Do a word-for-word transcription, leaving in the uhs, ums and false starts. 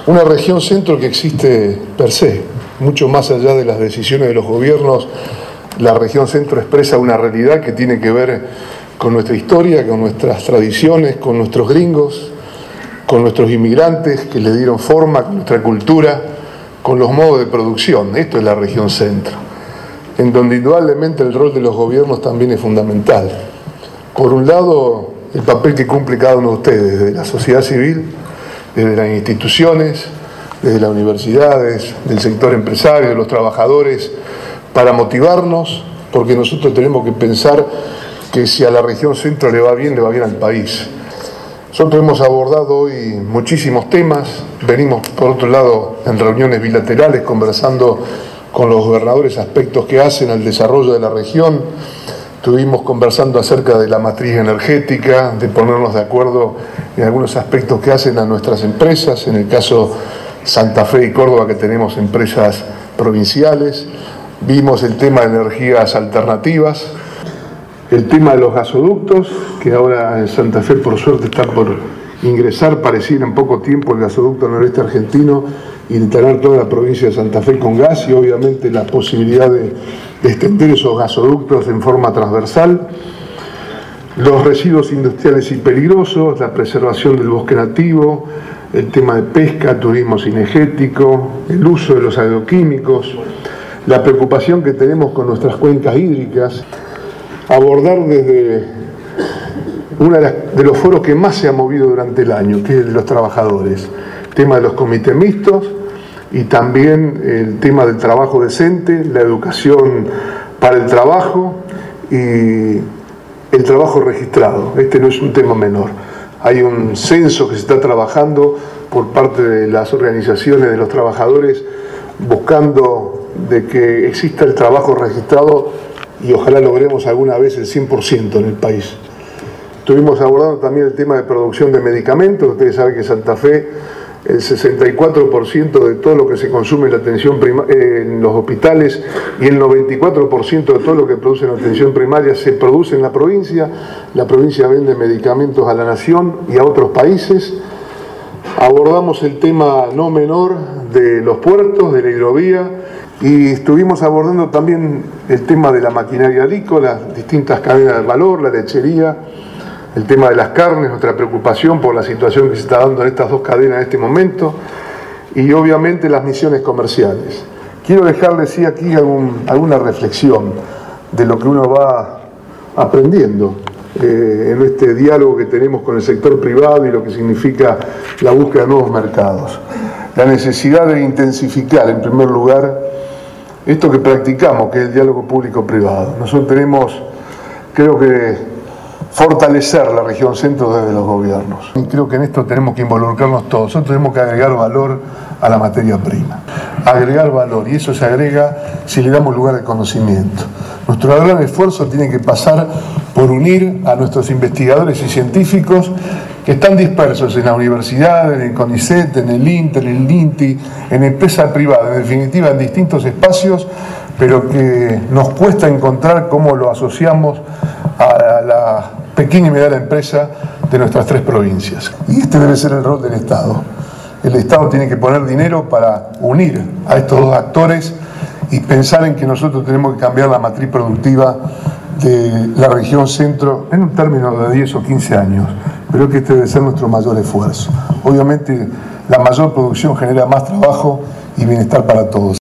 Una región centro que existe per se, mucho más allá de las decisiones de los gobiernos. La región centro expresa una realidad que tiene que ver con nuestra historia, con nuestras tradiciones, con nuestros gringos, con nuestros inmigrantes que le dieron forma, con nuestra cultura, con los modos de producción. Esto es la región centro, en donde indudablemente el rol de los gobiernos también es fundamental. Por un lado, el papel que cumple cada uno de ustedes, desde la sociedad civil, desde las instituciones, desde las universidades, del sector empresario, de los trabajadores, para motivarnos, porque nosotros tenemos que pensar que si a la región centro le va bien, le va bien al país. Nosotros hemos abordado hoy muchísimos temas, venimos por otro lado en reuniones bilaterales conversando con los gobernadores aspectos que hacen al desarrollo de la región. Estuvimos conversando acerca de la matriz energética, de ponernos de acuerdo en algunos aspectos que hacen a nuestras empresas, en el caso Santa Fe y Córdoba, que tenemos empresas provinciales. Vimos el tema de energías alternativas, el tema de los gasoductos, que ahora en Santa Fe por suerte está por ingresar, pareciera en poco tiempo, el gasoducto noreste argentino y de tener toda la provincia de Santa Fe con gas, y obviamente la posibilidad de, de extender esos gasoductos en forma transversal. Los residuos industriales y peligrosos, la preservación del bosque nativo, el tema de pesca, turismo cinegético, el uso de los agroquímicos, la preocupación que tenemos con nuestras cuencas hídricas, abordar desde uno de, de los foros que más se ha movido durante el año, que es el de los trabajadores, el tema de los comités mixtos y también el tema del trabajo decente, la educación para el trabajo y el trabajo registrado. Este no es un tema menor. Hay un censo que se está trabajando por parte de las organizaciones de los trabajadores buscando de que exista el trabajo registrado y ojalá logremos alguna vez el cien por ciento en el país. Estuvimos abordando también el tema de producción de medicamentos. Ustedes saben que en Santa Fe el sesenta y cuatro por ciento de todo lo que se consume en la atención prima, eh, en los hospitales y el noventa y cuatro por ciento de todo lo que produce en la atención primaria se produce en la provincia. La provincia vende medicamentos a la nación y a otros países. Abordamos el tema no menor de los puertos, de la hidrovía, y estuvimos abordando también el tema de la maquinaria agrícola, las distintas cadenas de valor, la lechería, el tema de las carnes, nuestra preocupación por la situación que se está dando en estas dos cadenas en este momento, y obviamente las misiones comerciales. Quiero dejarles sí, aquí algún, alguna reflexión de lo que uno va aprendiendo eh, en este diálogo que tenemos con el sector privado y lo que significa la búsqueda de nuevos mercados. La necesidad de intensificar, en primer lugar, esto que practicamos, que es el diálogo público-privado. Nosotros tenemos, creo que, fortalecer la región centro desde los gobiernos. Y creo que en esto tenemos que involucrarnos todos. Nosotros tenemos que agregar valor a la materia prima. Agregar valor, y eso se agrega si le damos lugar al conocimiento. Nuestro gran esfuerzo tiene que pasar por unir a nuestros investigadores y científicos que están dispersos en la universidad, en el CONICET, en el INTE, en el INTI, en empresa privada, en definitiva en distintos espacios, pero que nos cuesta encontrar cómo lo asociamos a la pequeña y mediana empresa de nuestras tres provincias. Y este debe ser el rol del Estado. El Estado tiene que poner dinero para unir a estos dos actores y pensar en que nosotros tenemos que cambiar la matriz productiva de la región centro en un término de diez o quince años. Creo que este debe ser nuestro mayor esfuerzo. Obviamente la mayor producción genera más trabajo y bienestar para todos.